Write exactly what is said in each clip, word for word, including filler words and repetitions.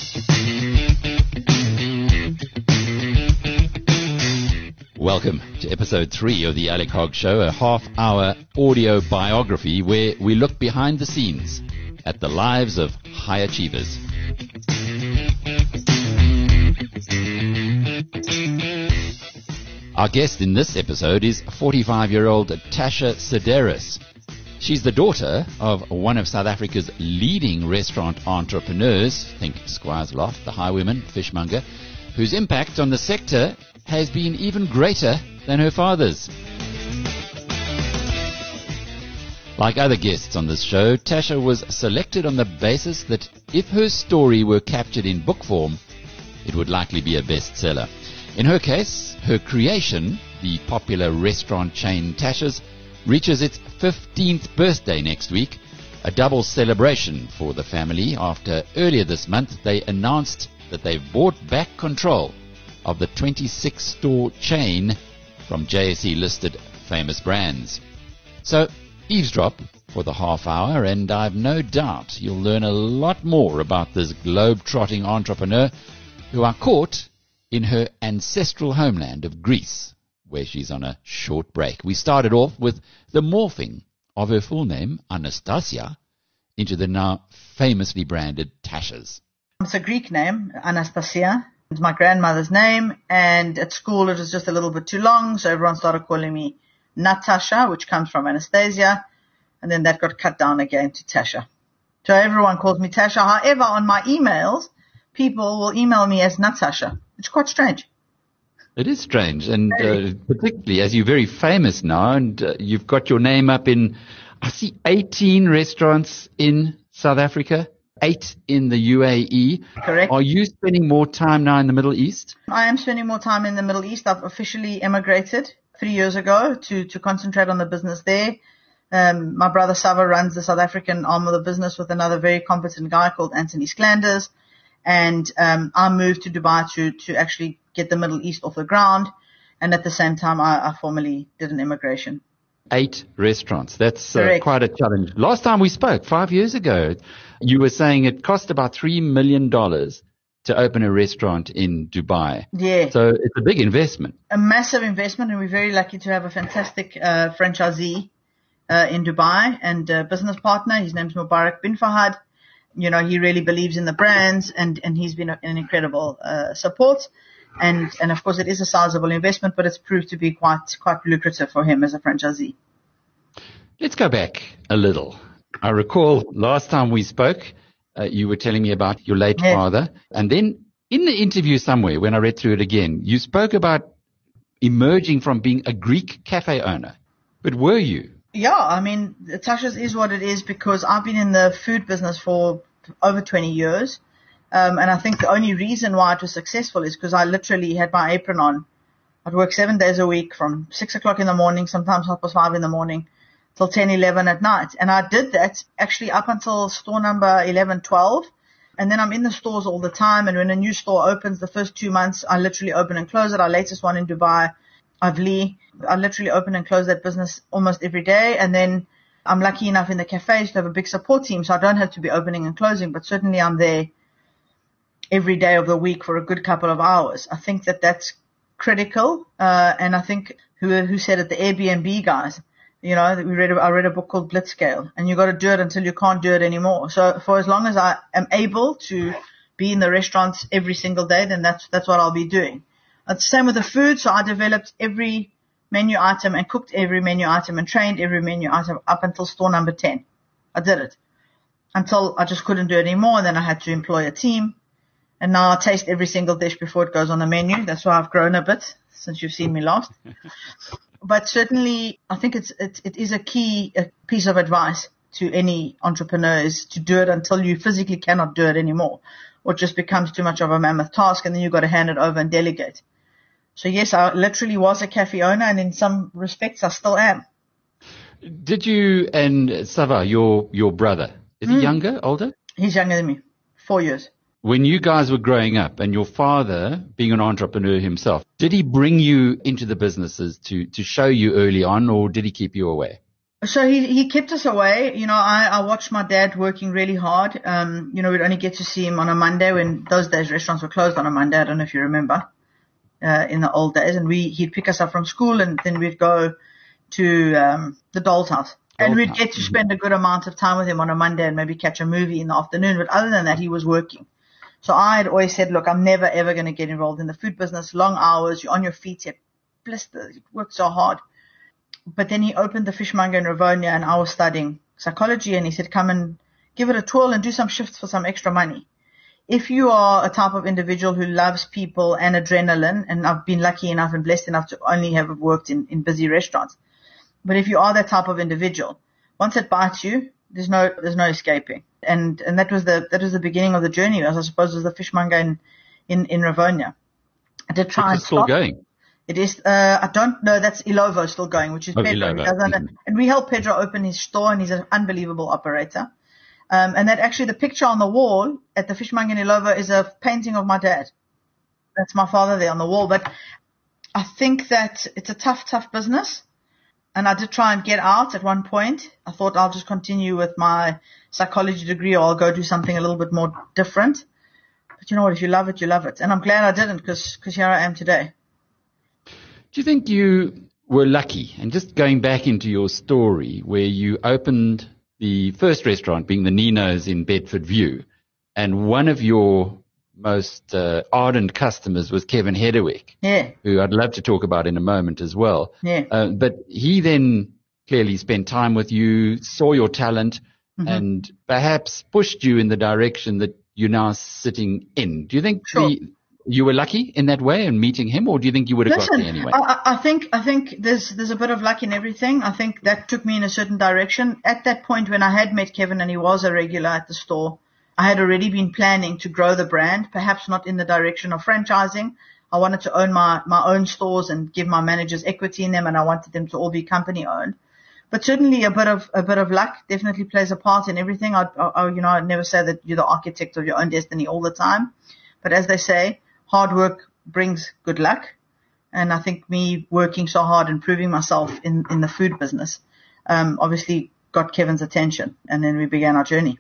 Welcome to episode three of the Alec Hogg Show, a half-hour audio biography where we look behind the scenes at the lives of high achievers. Our guest in this episode is forty-five-year-old Tasha Sideris. She's the daughter of one of South Africa's leading restaurant entrepreneurs, think Squires Loft, the Highwayman, fishmonger, whose impact on the sector has been even greater than her father's. Like other guests on this show, Tasha was selected on the basis that if her story were captured in book form, it would likely be a bestseller. In her case, her creation, the popular restaurant chain Tasha's, reaches its fifteenth birthday next week, a double celebration for the family after earlier this month they announced that they've bought back control of the twenty-six store chain from J S E-listed Famous Brands. So, eavesdrop for the half hour, and I've no doubt you'll learn a lot more about this globe-trotting entrepreneur who are caught in her ancestral homeland of Greece, where she's on a short break. We started off with the morphing of her full name, Anastasia, into the now famously branded Tasha's. It's a Greek name, Anastasia. It's my grandmother's name, and at school it was just a little bit too long, so everyone started calling me Natasha, which comes from Anastasia, and then that got cut down again to Tasha. So everyone calls me Tasha. However, on my emails, people will email me as Natasha. It's quite strange. It is strange, and uh, particularly as you're very famous now, and uh, you've got your name up in, I see, eighteen restaurants in South Africa. Eight in the U A E. Correct. Are you spending more time now in the Middle East? I am spending more time in the Middle East. I've officially emigrated three years ago to, to concentrate on the business there. Um, my brother Sava runs the South African arm of the business with another very competent guy called Anthony Sklanders. And um, I moved to Dubai to, to actually get the Middle East off the ground. And at the same time, I, I formally did an immigration. Eight restaurants. That's uh, quite a challenge. Last time we spoke, five years ago, you were saying it cost about three million dollars to open a restaurant in Dubai. Yeah. So it's a big investment. A massive investment, and we're very lucky to have a fantastic uh, franchisee uh, in Dubai and a business partner. His name's Mubarak bin Fahad. You know, he really believes in the brands, and, and he's been an incredible uh, support. And, and of course, it is a sizable investment, but it's proved to be quite quite lucrative for him as a franchisee. Let's go back a little. I recall last time we spoke, uh, you were telling me about your late yeah. father. And then in the interview somewhere, when I read through it again, you spoke about emerging from being a Greek cafe owner. But were you? Yeah, I mean, Tasha's is what it is because I've been in the food business for over twenty years. Um, and I think the only reason why it was successful is because I literally had my apron on. I'd work seven days a week from six o'clock in the morning, sometimes half past five in the morning, till ten, eleven at night. And I did that actually up until store number eleven, twelve. And then I'm in the stores all the time. And when a new store opens, the first two months, I literally open and close it. Our latest one in Dubai, Avli, I literally open and close that business almost every day. And then I'm lucky enough in the cafes to have a big support team, so I don't have to be opening and closing. But certainly I'm there every day of the week for a good couple of hours. I think that that's critical. Uh, and I think who, who said it, the Airbnb guys, you know, we read, I read a book called Blitzscale, and you got to do it until you can't do it anymore. So for as long as I am able to be in the restaurants every single day, then that's, that's what I'll be doing. It's the same with the food. So I developed every menu item and cooked every menu item and trained every menu item up until store number ten. I did it until I just couldn't do it anymore. And then I had to employ a team. And now I taste every single dish before it goes on the menu. That's why I've grown a bit since you've seen me last. But certainly, I think it's it, it is a key a piece of advice to any entrepreneur is to do it until you physically cannot do it anymore, or it just becomes too much of a mammoth task, and then you've got to hand it over and delegate. So yes, I literally was a cafe owner, and in some respects, I still am. Did you and Sava, your your brother, is mm. he younger, older? He's younger than me, four years. When you guys were growing up and your father being an entrepreneur himself, did he bring you into the businesses to, to show you early on, or did he keep you away? So he, he kept us away. You know, I, I watched my dad working really hard. Um, you know, we'd only get to see him on a Monday when those days restaurants were closed on a Monday. I don't know if you remember, uh, in the old days. And we, he'd pick us up from school and then we'd go to, um, the doll's house. And we'd get to spend a good amount of time with him on a Monday and maybe catch a movie in the afternoon. But other than that, he was working. So I had always said, look, I'm never, ever going to get involved in the food business. Long hours, you're on your feet, you're blistered, you work so hard. But then he opened the fishmonger in Rivonia and I was studying psychology and he said, come and give it a twirl and do some shifts for some extra money. If you are a type of individual who loves people and adrenaline, and I've been lucky enough and blessed enough to only have worked in, in busy restaurants, but if you are that type of individual, once it bites you, there's no, there's no escaping. And, and that was the, that was the beginning of the journey, as I suppose was the fishmonger in, in, in Rivonia. I did try and stop. Still going. It is, uh, I don't know, that's Ilovo still going, which is oh, Pedro. Ilovo. Mm-hmm. And we helped Pedro open his store and he's an unbelievable operator. Um, and that actually the picture on the wall at the fishmonger in Ilovo is a painting of my dad. That's my father there on the wall. But I think that it's a tough, tough business. And I did try and get out at one point. I thought I'll just continue with my psychology degree or I'll go do something a little bit more different. But you know what? If you love it, you love it. And I'm glad I didn't because, because here I am today. Do you think you were lucky? And just going back into your story where you opened the first restaurant being the Nino's in Bedford View, and one of your most uh, ardent customers was Kevin Hedderwick, yeah. who I'd love to talk about in a moment as well. Yeah. Uh, but he then clearly spent time with you, saw your talent, mm-hmm. and perhaps pushed you in the direction that you're now sitting in. Do you think sure. the you were lucky in that way in meeting him, or do you think you would have Listen, got there anyway? I, I think I think there's there's a bit of luck in everything. I think that took me in a certain direction. At that point when I had met Kevin and he was a regular at the store, I had already been planning to grow the brand, perhaps not in the direction of franchising. I wanted to own my, my own stores and give my managers equity in them, and I wanted them to all be company owned. But certainly a bit of a bit of luck definitely plays a part in everything. I, I you know I'd never say that you're the architect of your own destiny all the time, but as they say, hard work brings good luck. And I think me working so hard and proving myself in, in the food business, um, obviously got Kevin's attention. And then we began our journey.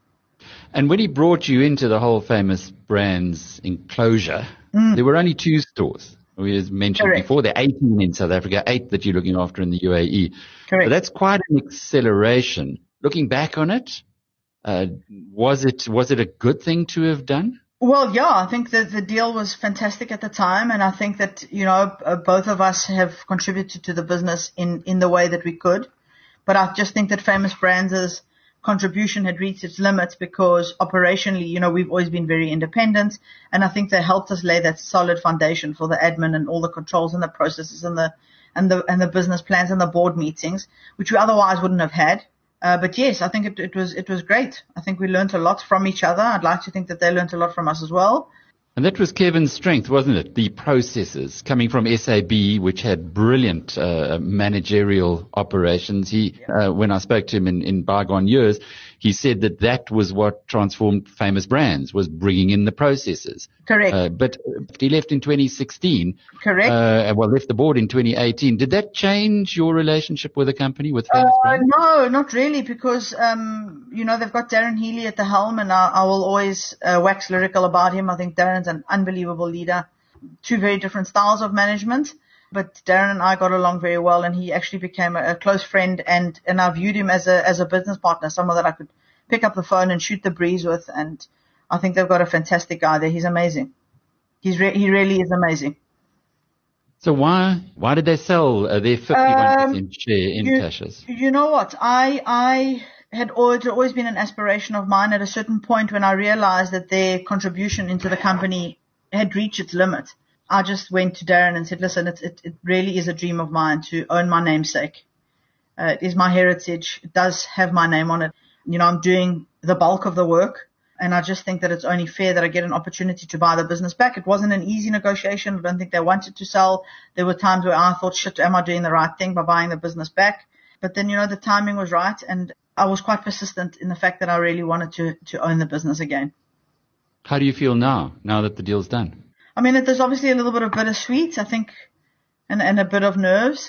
And when he brought you into the whole Famous Brands enclosure, mm. there were only two stores. We as mentioned Correct. before, there are eighteen in South Africa, eight that you're looking after in the U A E. Correct. So that's quite an acceleration. Looking back on it, uh, was it was it a good thing to have done? Well, yeah, I think that the deal was fantastic at the time, and I think that, you know, uh, both of us have contributed to the business in, in the way that we could. But I just think that Famous Brands' contribution had reached its limits because operationally, you know, we've always been very independent, and I think they helped us lay that solid foundation for the admin and all the controls and the processes and the and the and the business plans and the board meetings, which we otherwise wouldn't have had. Uh, but yes, I think it, it was it was great. I think we learned a lot from each other. I'd like to think that they learned a lot from us as well. And that was Kevin's strength, wasn't it? The processes coming from S A B, which had brilliant uh, managerial operations. He, uh, when I spoke to him in, in bygone years, he said that that was what transformed Famous Brands, was bringing in the processes. Correct. Uh, but he left in twenty sixteen. Correct. Uh, well, left the board in twenty eighteen. Did that change your relationship with the company, with Famous uh, Brands? No, not really, because, um, you know, they've got Darren Healy at the helm, and I, I will always uh, wax lyrical about him. I think Darren's an unbelievable leader. Two very different styles of management, but Darren and I got along very well, and he actually became a, a close friend, and, and I viewed him as a as a business partner, someone that I could pick up the phone and shoot the breeze with, and I think they've got a fantastic guy there. He's amazing. He's re- he really is amazing. So why why did they sell uh, their fifty-one percent um, share in you, Tasha's? You know what? I I had always, always been an aspiration of mine. At a certain point when I realized that their contribution into the company had reached its limit, I just went to Darren and said, listen, it, it, it really is a dream of mine to own my namesake. Uh, it is my heritage. It does have my name on it. You know, I'm doing the bulk of the work, and I just think that it's only fair that I get an opportunity to buy the business back. It wasn't an easy negotiation. I don't think they wanted to sell. There were times where I thought, shit, am I doing the right thing by buying the business back? But then, you know, the timing was right, and I was quite persistent in the fact that I really wanted to, to own the business again. How do you feel now, now that the deal's done? I mean, there's obviously a little bit of bittersweet, I think, and, and a bit of nerves.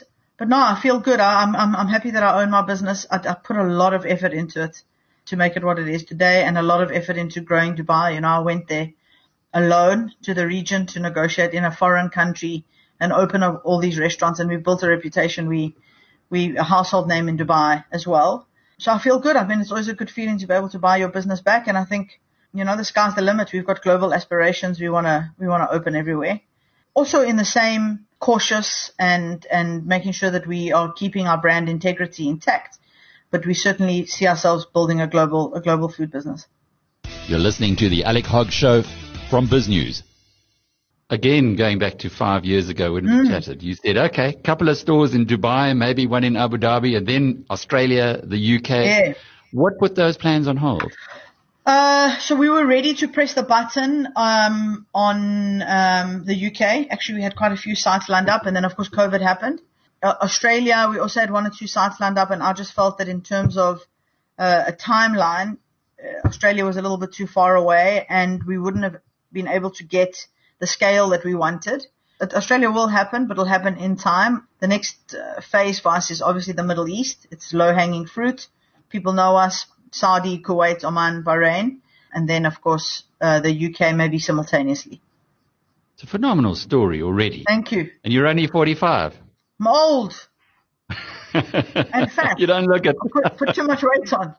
but no, I feel good. I, I'm, I'm, I'm happy that I own my business. I, I put a lot of effort into it to make it what it is today, and a lot of effort into growing Dubai. You know, I went there alone to the region to negotiate in a foreign country and open up all these restaurants, and we built a reputation. We, we, a household name in Dubai as well. So I feel good. I mean, it's always a good feeling to be able to buy your business back. And I think, you know, the sky's the limit. We've got global aspirations. We want to, we want to open everywhere. Also in the same cautious and, and making sure that we are keeping our brand integrity intact. But we certainly see ourselves building a global, a global food business. You're listening to the Alec Hogg Show from BizNews. Again, going back to five years ago when Mm. we chatted, you said, okay, couple of stores in Dubai, maybe one in Abu Dhabi, and then Australia, the U K. Yeah. What put those plans on hold? Uh, so we were ready to press the button, um, on, um, the U K. Actually, we had quite a few sites lined up, and then of course COVID happened. Uh, Australia, we also had one or two sites lined up, and I just felt that in terms of, uh, a timeline, uh, Australia was a little bit too far away, and we wouldn't have been able to get the scale that we wanted. But Australia will happen, but it'll happen in time. The next uh, phase for us is obviously the Middle East. It's low-hanging fruit. People know us, Saudi, Kuwait, Oman, Bahrain, and then, of course, uh, the U K maybe simultaneously. It's a phenomenal story already. Thank you. And you're only forty-five. I'm old and fat. You don't look it. Put, put too much weight on.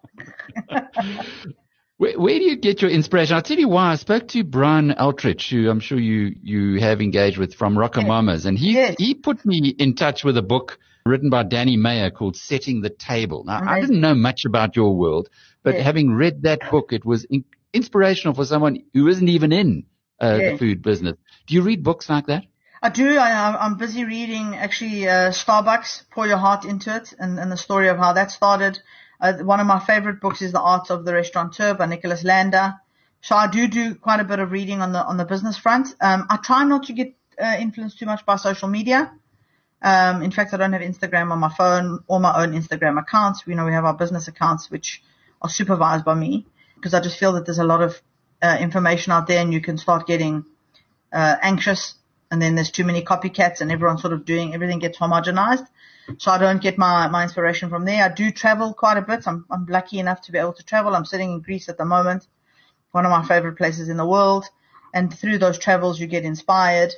Where, where do you get your inspiration? I'll tell you why. I spoke to Brian Altrich, who I'm sure you, you have engaged with from Rocamamas, and he, Yes. he put me in touch with a book written by Danny Mayer called Setting the Table. Now, I Amazing. didn't know much about your world, but Yes. having read that book, it was in, inspirational for someone who isn't even in uh, Yes. the food business. Do you read books like that? I do. I, I'm busy reading actually uh, Starbucks, Pour Your Heart Into It, and, and the story of how that started. Uh, one of my favorite books is The Art of the Restaurateur by Nicholas Lander. So I do do quite a bit of reading on the on the business front. Um, I try not to get uh, influenced too much by social media. Um, in fact, I don't have Instagram on my phone or my own Instagram accounts. We know we have our business accounts, which are supervised by me, because I just feel that there's a lot of uh, information out there, and you can start getting uh, anxious. And then there's too many copycats, and everyone's sort of doing, everything gets homogenized. So I don't get my, my inspiration from there. I do travel quite a bit. I'm, I'm lucky enough to be able to travel. I'm sitting in Greece at the moment, one of my favorite places in the world. And through those travels, you get inspired,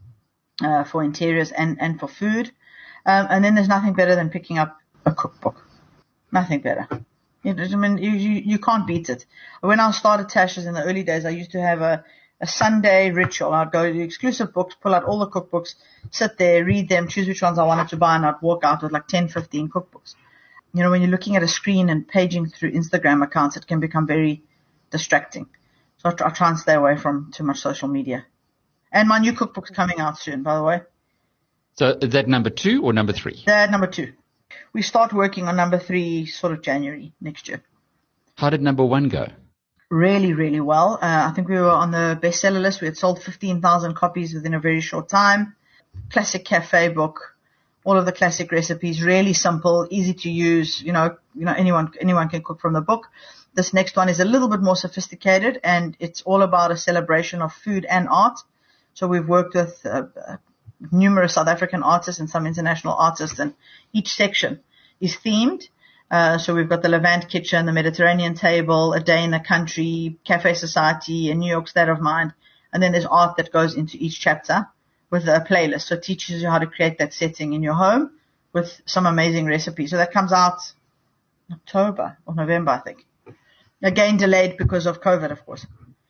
uh, for interiors and, and for food. Um, and then there's nothing better than picking up a cookbook. Nothing better. You know, I mean, you, you, you can't beat it. When I started Tasha's in the early days, I used to have a, a Sunday ritual. I'd go to exclusive books, pull out all the cookbooks, sit there, read them, choose which ones I wanted to buy, and I'd walk out with like ten, fifteen cookbooks. You know, when you're looking at a screen and paging through Instagram accounts, it can become very distracting. So I try, I try and stay away from too much social media. And my new cookbook's coming out soon, by the way. So is that number two or number three? That number two. We start working on number three sort of January next year. How did number one go? Really, really well. Uh, I think we were on the bestseller list. We had sold fifteen thousand copies within a very short time. Classic cafe book, all of the classic recipes, really simple, easy to use. You know, you know, anyone, anyone can cook from the book. This next one is a little bit more sophisticated, and it's all about a celebration of food and art. So we've worked with uh, uh, numerous South African artists and some international artists, and each section is themed. Uh, so we've got the Levant Kitchen, the Mediterranean Table, A Day in the Country, Cafe Society, a New York State of Mind. And then there's art that goes into each chapter with a playlist. So it teaches you how to create that setting in your home with some amazing recipes. So that comes out in October or November, I think. Again, delayed because of COVID, of course.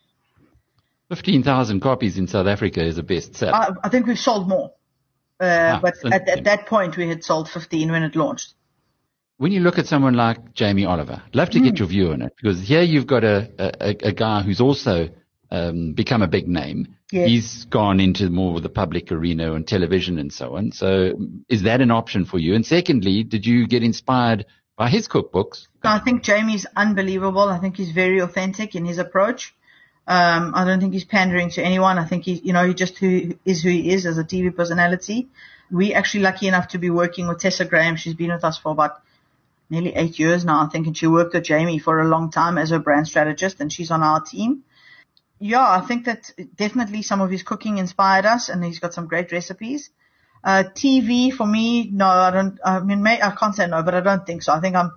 fifteen thousand copies in South Africa is a bestseller. I, I think we've sold more. Uh, Ah, but so- at, at that point, we had sold fifteen when it launched. When you look at someone like Jamie Oliver, I'd love to get your view on it, because here you've got a, a, a guy who's also um, become a big name. Yes. He's gone into more of the public arena and television and so on. So is that an option for you? And secondly, did you get inspired by his cookbooks? I think Jamie's unbelievable. I think he's very authentic in his approach. Um, I don't think he's pandering to anyone. I think he, you know, he just who is who he is as a T V personality. We actually lucky enough to be working with Tessa Graham. She's been with us for about nearly eight years now, I think, and she worked with Jamie for a long time as her brand strategist, and she's on our team. Yeah, I think that definitely some of his cooking inspired us, and he's got some great recipes. Uh, T V for me, no, I don't, I mean, may, I can't say no, but I don't think so. I think I'm,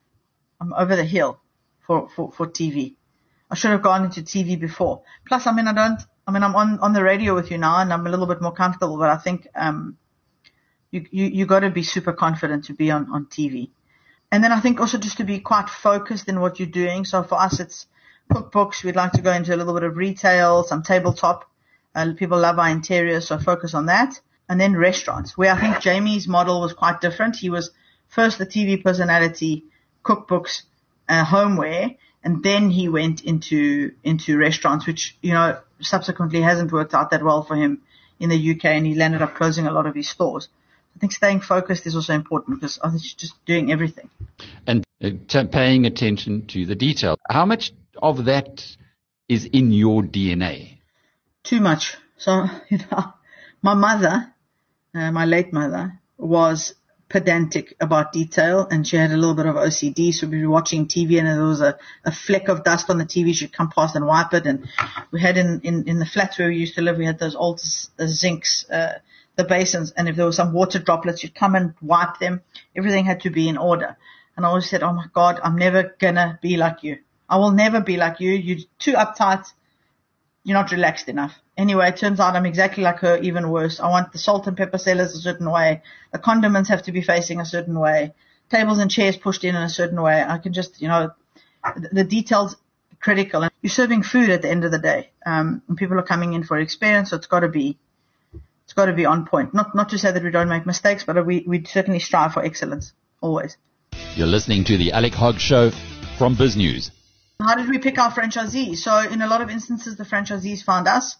I'm over the hill for, for, for T V. I should have gone into T V before. Plus, I mean, I don't, I mean, I'm on, on the radio with you now and I'm a little bit more comfortable, but I think, um, you, you, you got to be super confident to be on, on T V. And then I think also just to be quite focused in what you're doing. So for us, it's cookbooks. We'd like to go into a little bit of retail, some tabletop. Uh, people love our interiors, so focus on that. And then restaurants, where I think Jamie's model was quite different. He was first the T V personality, cookbooks, uh, homeware, and then he went into into restaurants, which, you know, subsequently hasn't worked out that well for him in the U K, and he ended up closing a lot of his stores. I think staying focused is also important because I think you're just doing everything. And uh, t- paying attention to the detail. How much of that is in your D N A? Too much. So, you know, my mother, uh, my late mother, was pedantic about detail, and she had a little bit of O C D. So we'd be watching T V and there was a, a fleck of dust on the T V. She'd come past and wipe it. And we had in, in, in the flats where we used to live, we had those old uh, zincs, uh, the basins. And if there was some water droplets, you'd come and wipe them. Everything had to be in order. And I always said, oh my God, I'm never going to be like you. I will never be like you. You're too uptight. You're not relaxed enough. Anyway, it turns out I'm exactly like her, even worse. I want the salt and pepper cellars a certain way. The condiments have to be facing a certain way. Tables and chairs pushed in in a certain way. I can just, you know, the, the details critical. And you're serving food at the end of the day. Um, and people are coming in for experience, so it's got to be, it's got to be on point. Not, not to say that we don't make mistakes, but we, we certainly strive for excellence. Always. You're listening to the Alec Hogg Show from BizNews. How did we pick our franchisees? So in a lot of instances, the franchisees found us.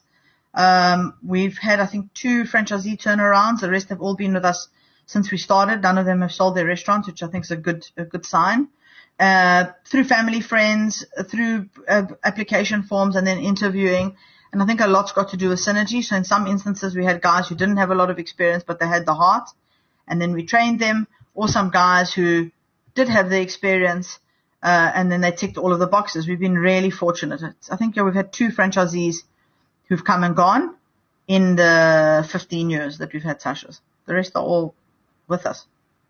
Um, we've had, I think, two franchisee turnarounds. The rest have all been with us since we started. None of them have sold their restaurants, which I think is a good, a good sign. Uh, through family, friends, through uh, application forms, and then interviewing. And I think a lot's got to do with synergy. So in some instances, we had guys who didn't have a lot of experience, but they had the heart, and then we trained them. Or some guys who did have the experience, Uh, and then they ticked all of the boxes. We've been really fortunate. I think yeah, we've had two franchisees who've come and gone in the fifteen years that we've had Tasha's. The rest are all with us.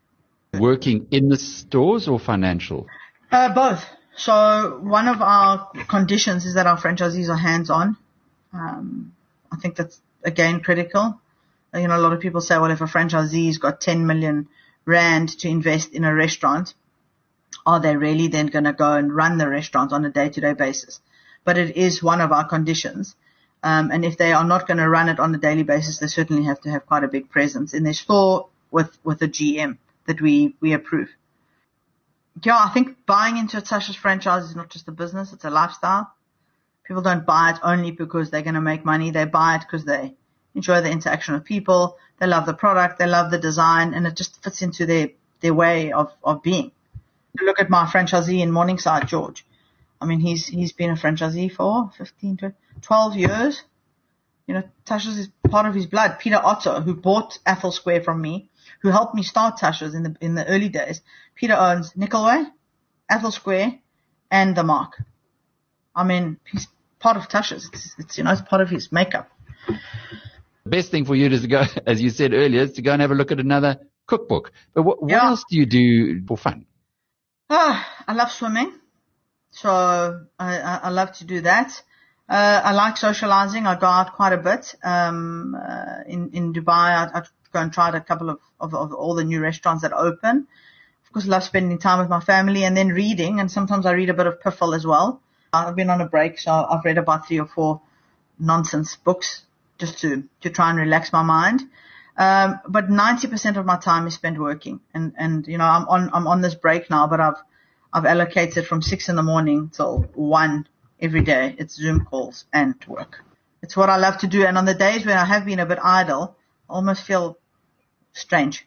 Working in the stores or financial? Uh, both. So one of our conditions is that our franchisees are hands-on. Um, I think that's, again, critical. You know, a lot of people say, well, if a franchisee's got ten million rand to invest in a restaurant, are they really then going to go and run the restaurant on a day-to-day basis? But it is one of our conditions. Um, and if they are not going to run it on a daily basis, they certainly have to have quite a big presence in their store with, with a G M that we, we approve. Yeah, I think buying into a Tasha's franchise is not just a business, it's a lifestyle. People don't buy it only because they're going to make money. They buy it because they enjoy the interaction with people. They love the product. They love the design, and it just fits into their, their way of, of being. Look at my franchisee in Morningside, George. I mean, he's he's been a franchisee for fifteen, twelve years. You know, Tasha's is part of his blood. Peter Otto, who bought Athol Square from me, who helped me start Tasha's in the in the early days. Peter owns Nickelway, Athol Square, and the Mark. I mean, he's part of Tasha's. It's, it's you know, it's part of his makeup. The best thing for you is to go, as you said earlier, is to go and have a look at another cookbook. But what, what yeah. else do you do for fun? Oh, I love swimming, so I, I, I love to do that. Uh, I like socializing. I go out quite a bit. Um, uh, in, in Dubai, I, I go and try a couple of, of, of all the new restaurants that open. Of course, I love spending time with my family and then reading, and sometimes I read a bit of Piffle as well. I've been on a break, so I've read about three or four nonsense books just to, to try and relax my mind. Um, but ninety percent of my time is spent working, and, and, you know, I'm on, I'm on this break now, but I've, I've allocated from six in the morning till one every day. It's Zoom calls and work. It's what I love to do. And on the days when I have been a bit idle, I almost feel strange.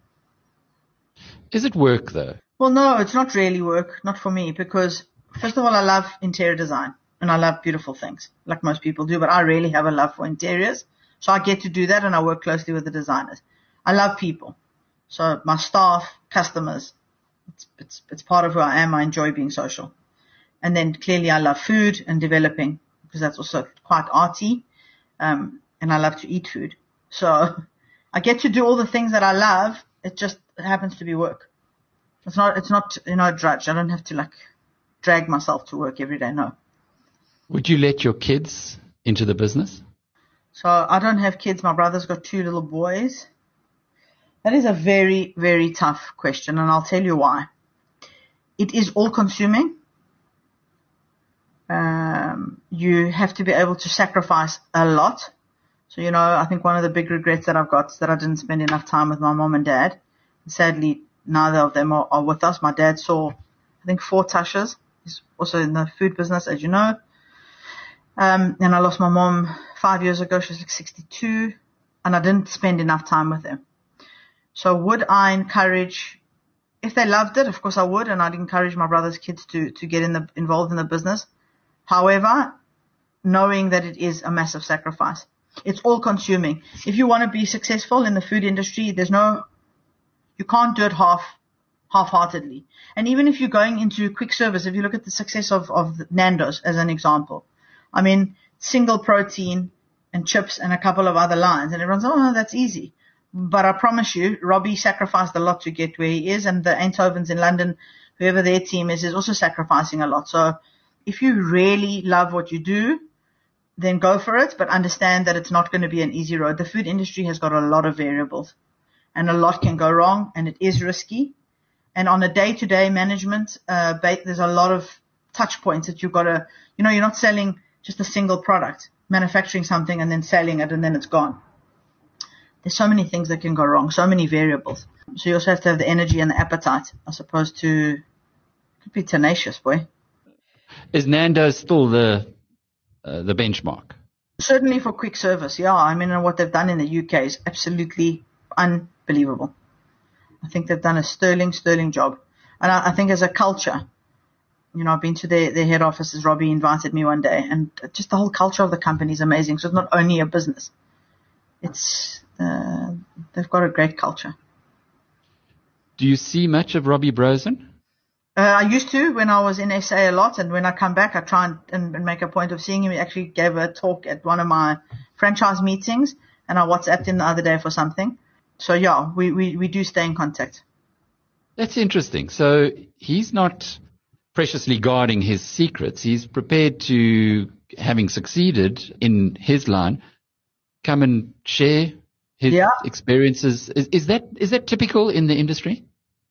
Is it work though? Well, no, it's not really work. Not for me, because first of all, I love interior design and I love beautiful things like most people do, but I really have a love for interiors. So I get to do that, and I work closely with the designers. I love people. So my staff, customers, it's, it's, it's part of who I am. I enjoy being social. And then clearly I love food and developing, because that's also quite arty. Um, and I love to eat food. So I get to do all the things that I love. It just happens to be work. It's not, it's not, you know, a drudge. I don't have to like drag myself to work every day. No. Would you let your kids into the business? So I don't have kids. My brother's got two little boys. That is a very, very tough question, and I'll tell you why. It is all consuming. Um, you have to be able to sacrifice a lot. So, you know, I think one of the big regrets that I've got is that I didn't spend enough time with my mom and dad. Sadly, neither of them are, are with us. My dad saw, I think, four Tashas. He's also in the food business, as you know. Um, and I lost my mom five years ago. She was like sixty-two, and I didn't spend enough time with them. So would I encourage, if they loved it, of course I would, and I'd encourage my brother's kids to, to get in the, involved in the business. However, knowing that it is a massive sacrifice. It's all consuming. If you want to be successful in the food industry, there's no, you can't do it half, half-heartedly. And even if you're going into quick service, if you look at the success of, of Nando's as an example, I mean, single protein and chips and a couple of other lines, and everyone's, oh, no, that's easy. But I promise you, Robbie sacrificed a lot to get where he is, and the Eindhovens in London, whoever their team is, is also sacrificing a lot. So if you really love what you do, then go for it, but understand that it's not going to be an easy road. The food industry has got a lot of variables, and a lot can go wrong, and it is risky. And on a day-to-day management, uh, there's a lot of touch points that you've got to, you know, you're not selling just a single product, manufacturing something and then selling it and then it's gone. There's so many things that can go wrong, so many variables. So you also have to have the energy and the appetite, as opposed to, could be tenacious, boy. Is Nando's still the uh, the benchmark? Certainly for quick service, yeah. I mean, what they've done in the U K is absolutely unbelievable. I think they've done a sterling, sterling job. And I, I think as a culture, you know, I've been to their, their head offices. Robbie invited me one day, and just the whole culture of the company is amazing. So it's not only a business. It's, uh, they've got a great culture. Do you see much of Robbie Brozin? Uh, I used to when I was in S A a lot, and when I come back, I try and, and, and make a point of seeing him. He actually gave a talk at one of my franchise meetings, and I WhatsApped him the other day for something. So yeah, we, we, we do stay in contact. That's interesting. So he's not preciously guarding his secrets. He's prepared to, having succeeded in his line, come and share his yeah. experiences. Is, is that is that typical in the industry?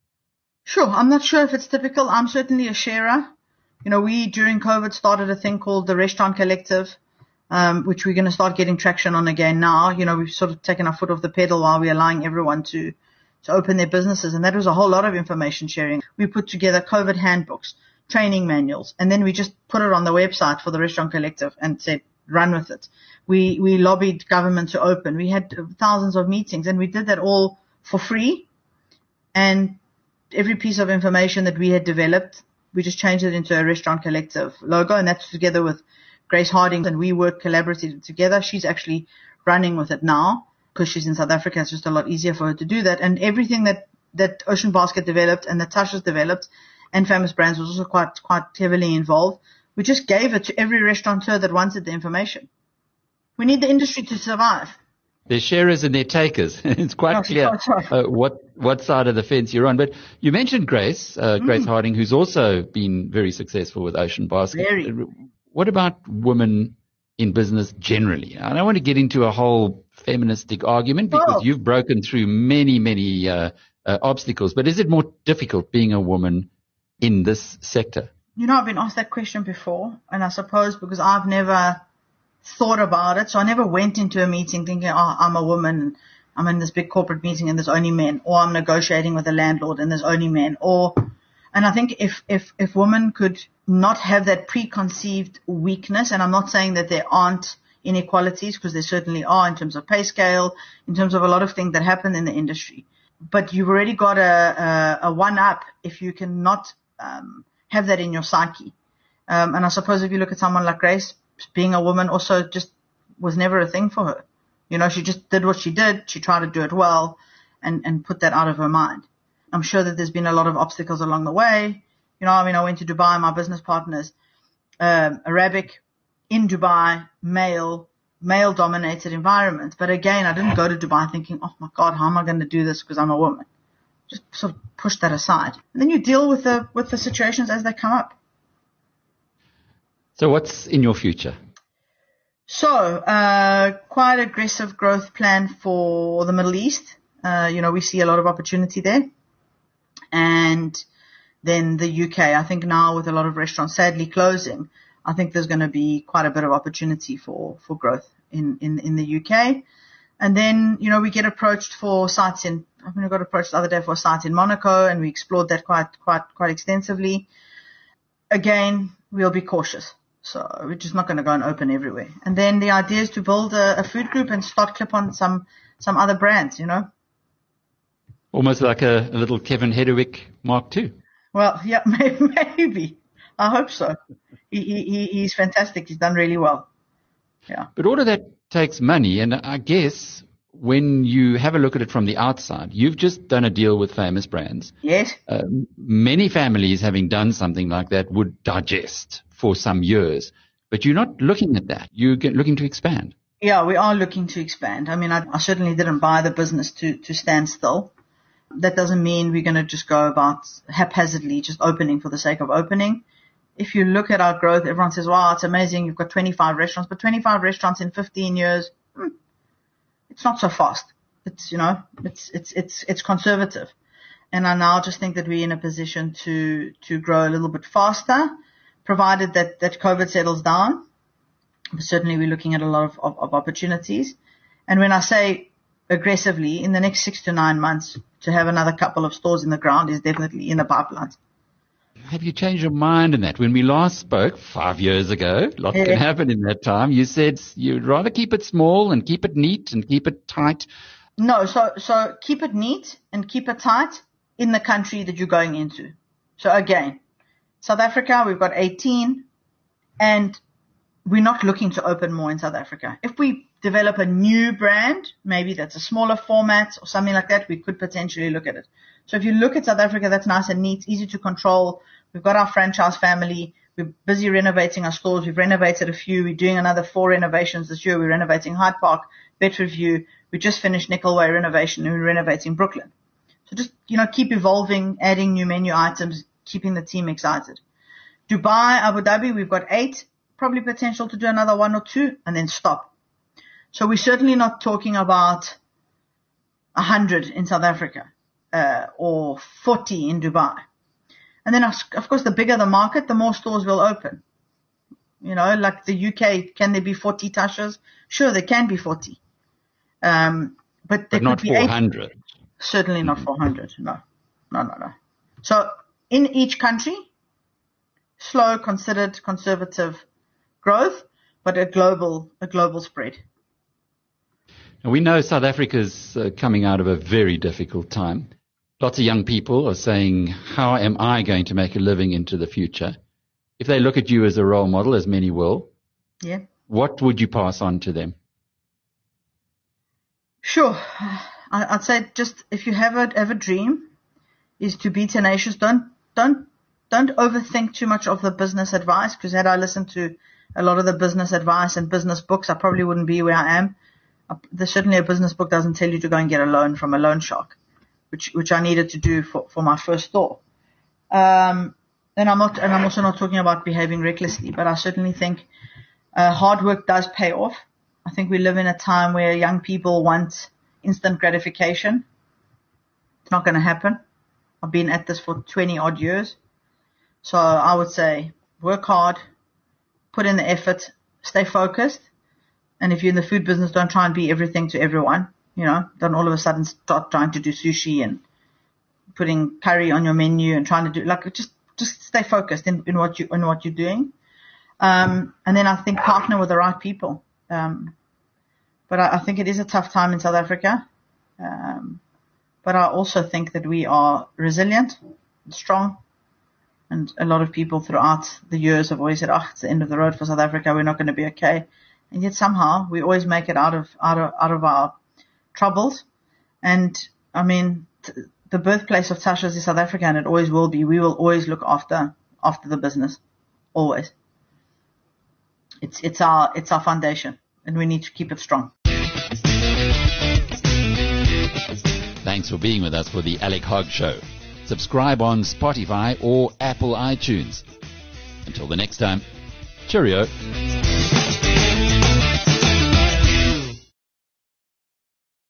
Sure. I'm not sure if it's typical. I'm certainly a sharer. You know, we, during COVID, started a thing called the Restaurant Collective, um, which we're going to start getting traction on again now. You know, we've sort of taken our foot off the pedal while we're allowing everyone to, to open their businesses. And that was a whole lot of information sharing. We put together COVID handbooks, training manuals, and then we just put it on the website for the Restaurant Collective and said, run with it. We, we lobbied government to open. We had thousands of meetings, and we did that all for free. And every piece of information that we had developed, we just changed it into a Restaurant Collective logo, and that's together with Grace Harding, and we work collaboratively together. She's actually running with it now because she's in South Africa. It's just a lot easier for her to do that. And everything that, that Ocean Basket developed and that Tasha's developed and Famous Brands was also quite, quite heavily involved. We just gave it to every restaurateur that wanted the information. We need the industry to survive. They're sharers and they're takers. It's quite clear uh, what what side of the fence you're on. But you mentioned Grace, uh, Grace mm. Harding, who's also been very successful with Ocean Basket. Very. What about women in business generally? I don't want to get into a whole feministic argument because oh. you've broken through many, many uh, uh, obstacles. But is it more difficult being a woman in this sector? You know, I've been asked that question before, and I suppose because I've never thought about it. So I never went into a meeting thinking, oh, I'm a woman, I'm in this big corporate meeting and there's only men, or I'm negotiating with a landlord and there's only men, or, and I think if, if, if women could not have that preconceived weakness, and I'm not saying that there aren't inequalities, because there certainly are in terms of pay scale, in terms of a lot of things that happen in the industry, but you've already got a, a, a one up if you cannot, um, have that in your psyche. Um, and I suppose if you look at someone like Grace, being a woman also just was never a thing for her. You know, she just did what she did. She tried to do it well and, and put that out of her mind. I'm sure that there's been a lot of obstacles along the way. You know, I mean, I went to Dubai, my business partners, um, Arabic, in Dubai, male, male-dominated environment. But again, I didn't go to Dubai thinking, oh my God, how am I going to do this because I'm a woman? Just sort of push that aside. And then you deal with the with the situations as they come up. So what's in your future? So, uh, quite aggressive growth plan for the Middle East. Uh, you know, we see a lot of opportunity there. And then the U K, I think now with a lot of restaurants sadly closing, I think there's going to be quite a bit of opportunity for, for growth in, in, in the U K. And then, you know, we get approached for sites in, I mean, I got approached the other day for a site in Monaco, and we explored that quite, quite, quite extensively. Again, we'll be cautious. So we're just not going to go and open everywhere. And then the idea is to build a, a food group and start clip on some, some other brands, you know. Almost like a, a little Kevin Hedderwick Mark two. Well, yeah, maybe. maybe. I hope so. He, he, he's fantastic. He's done really well. Yeah. But all of that takes money. And I guess when you have a look at it from the outside, you've just done a deal with Famous Brands. Yes. Uh, many families having done something like that would digest for some years. But you're not looking at that. You're get, looking to expand. Yeah, we are looking to expand. I mean, I, I certainly didn't buy the business to, to stand still. That doesn't mean we're going to just go about haphazardly just opening for the sake of opening. If you look at our growth, everyone says, wow, it's amazing. You've got twenty-five restaurants, but twenty-five restaurants in fifteen years, hmm, it's not so fast. It's, you know, it's, it's, it's, it's conservative. And I now just think that we're in a position to, to grow a little bit faster, provided that, that COVID settles down. But certainly we're looking at a lot of, of, of opportunities. And when I say aggressively, in the next six to nine months, to have another couple of stores in the ground is definitely in the pipeline. Have you changed your mind in that? When we last spoke five years ago, a lot Yeah. can happen in that time. You said you'd rather keep it small and keep it neat and keep it tight. No, so, so keep it neat and keep it tight in the country that you're going into. So again, South Africa, we've got eighteen, and we're not looking to open more in South Africa. If we develop a new brand, maybe that's a smaller format or something like that, we could potentially look at it. So if you look at South Africa, that's nice and neat, easy to control. We've got our franchise family. We're busy renovating our stores. We've renovated a few. We're doing another four renovations this year. We're renovating Hyde Park, Bedfordview. We just finished Nickelway renovation, and we're renovating Brooklyn. So just, you know, keep evolving, adding new menu items, keeping the team excited. Dubai, Abu Dhabi, we've got eight, probably potential to do another one or two, and then stop. So we're certainly not talking about a hundred in South Africa, uh, or forty in Dubai. And then, of course, the bigger the market, the more stores will open. You know, like the U K, can there be forty Tashas? Sure, there can be forty. Um, but there But not could be four hundred. eight. Certainly not four hundred. No, no, no, no. So in each country, slow, considered, conservative growth, but a global, a global spread. And we know South Africa's uh, coming out of a very difficult time. Lots of young people are saying, how am I going to make a living into the future? If they look at you as a role model, as many will, Yeah. what would you pass on to them? Sure. I- I'd say just if you have a, have a dream, is to be tenacious. Don't, don't, don't overthink too much of the business advice, because had I listened to a lot of the business advice and business books, I probably wouldn't be where I am. Uh, There's certainly a business book doesn't tell you to go and get a loan from a loan shark, which, which I needed to do for, for my first store. Um, and I'm not, and I'm also not talking about behaving recklessly, but I certainly think, uh, hard work does pay off. I think we live in a time where young people want instant gratification. It's not going to happen. I've been at this for twenty odd years. So I would say work hard, put in the effort, stay focused. And if you're in the food business, don't try and be everything to everyone. You know, don't all of a sudden start trying to do sushi and putting curry on your menu and trying to do, like, just, just stay focused in, in what you, in what you're doing. Um, and then I think partner with the right people. Um, but I, I think it is a tough time in South Africa. Um, but I also think that we are resilient and strong. And a lot of people throughout the years have always said, oh, it's the end of the road for South Africa. We're not going to be okay. And yet somehow we always make it out of, out of, out of our troubles. And I mean, t- the birthplace of Tasha's is South Africa, and it always will be. We will always look after, after the business. Always. It's, it's our, it's our foundation. and we need to keep it strong. Thanks for being with us for the Alec Hogg Show. Subscribe on Spotify or Apple iTunes. Until the next time, cheerio.